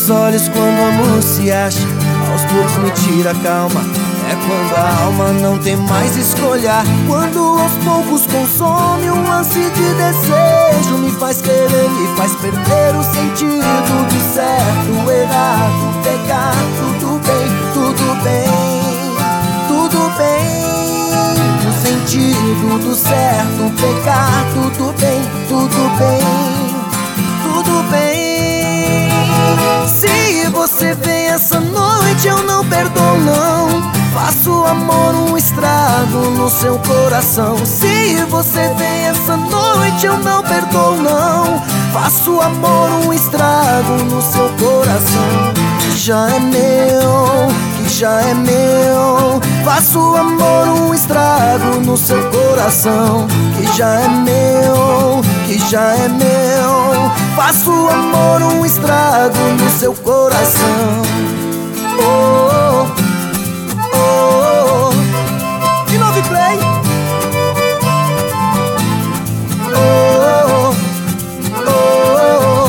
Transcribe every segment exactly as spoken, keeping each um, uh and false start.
seus olhos quando o amor se acha, aos poucos me tira a calma. É quando a alma não tem mais escolha, quando aos poucos consome um lance de desejo. Me faz querer, me faz perder o sentido do certo, errado, pecar. Tudo bem, tudo bem, tudo bem. O sentido do certo, pecar. Tudo bem, tudo bem, tudo bem. Se você vem essa noite eu não perdoo não, faço amor um estrago no seu coração. Se você vem essa noite eu não perdoo não, faço amor um estrago no seu coração. Que já é meu, que já é meu, faço amor um estrago no seu coração. Que já é meu, que já é meu, faço amor um estrago no seu coração. Oh, oh, oh. De novo play. Oh, oh,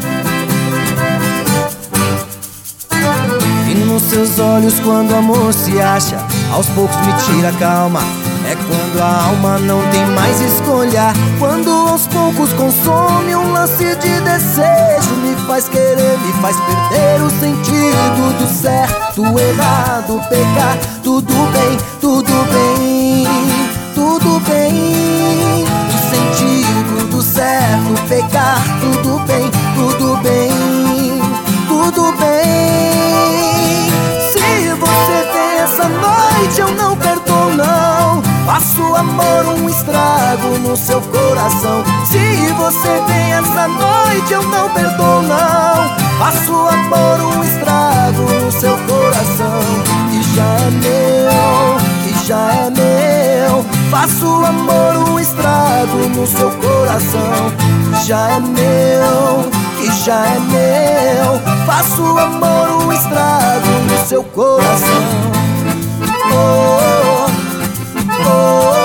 oh. E nos seus olhos quando o amor se acha, aos poucos me tira a calma. É quando a alma não tem mais escolha, quando aos poucos consome um lance de desejo. Me faz querer, me faz perder o sentido do certo, errado, pecar. Tudo bem, tudo bem, tudo bem. O sentido do certo, pecar. Tudo bem, tudo bem, tudo bem. Se você vem essa noite eu não perdoo não, faço amor um estrago no seu coração. Se você vem essa noite eu não perdoo não, faço amor um estrago no seu coração. Que já é meu, que já é meu, faço amor um estrago no seu coração. Que já é meu, que já é meu, faço amor um estrago no seu coração. Oh, oh, oh.